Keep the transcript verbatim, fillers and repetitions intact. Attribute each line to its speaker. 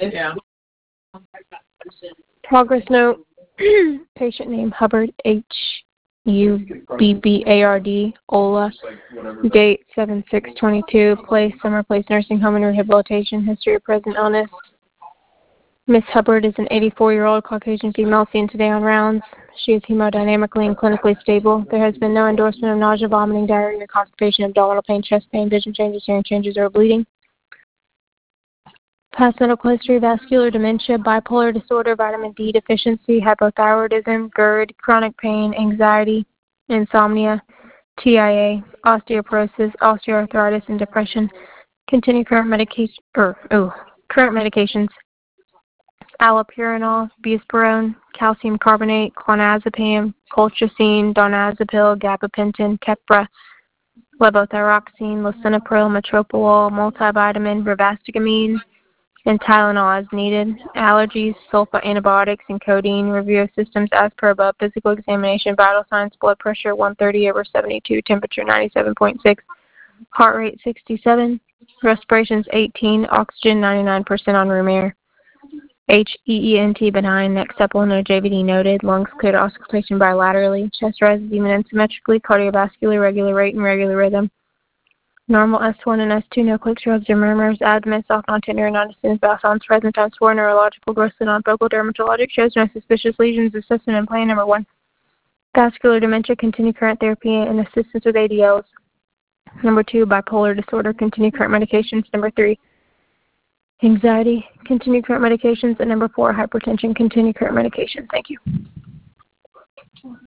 Speaker 1: Yeah.
Speaker 2: Progress note. Patient name Hubbard, H U B B A R D, Ola. Date seven six twenty-two. Place Summer Place Nursing Home and Rehabilitation. History of present illness. Miss Hubbard is an eighty-four-year-old Caucasian female seen today on rounds. She is hemodynamically and clinically stable. There has been no endorsement of nausea, vomiting, diarrhea, constipation, abdominal pain, chest pain, vision changes, hearing changes, or bleeding. Past medical history: vascular dementia, bipolar disorder, vitamin D deficiency, hypothyroidism, GERD, chronic pain, anxiety, insomnia, T I A, osteoporosis, osteoarthritis, and depression. Continue current medication or oh, current medications: allopurinol, buspirone, calcium carbonate, clonazepam, colchicine, donazepam, gabapentin, Keppra, levothyroxine, lisinopril, metoprolol, multivitamin, rivastigmine, and Tylenol as needed. Allergies, sulfa antibiotics, and codeine. Review of systems as per above. Physical examination, vital signs: blood pressure one thirty over seventy-two, temperature ninety-seven point six, heart rate sixty-seven, respirations eighteen, oxygen ninety-nine percent on room air. H E E N T benign, neck supple, no J V D noted, lungs cleared, auscultation bilaterally, chest rises even and symmetrically, cardiovascular, regular rate and regular rhythm. Normal S one and S two, no quick shrubs or murmurs, abdomen soft, non-tender, non-distinct, bowel sounds present, times four, neurological, grossly non-focal, dermatologic, shows no suspicious lesions, assessment and plan number one. Vascular dementia, continue current therapy and assistance with A D Ls. Number two, bipolar disorder, continue current medications. Number three, anxiety, continue current medications. And number four, hypertension, continue current medications. Thank you.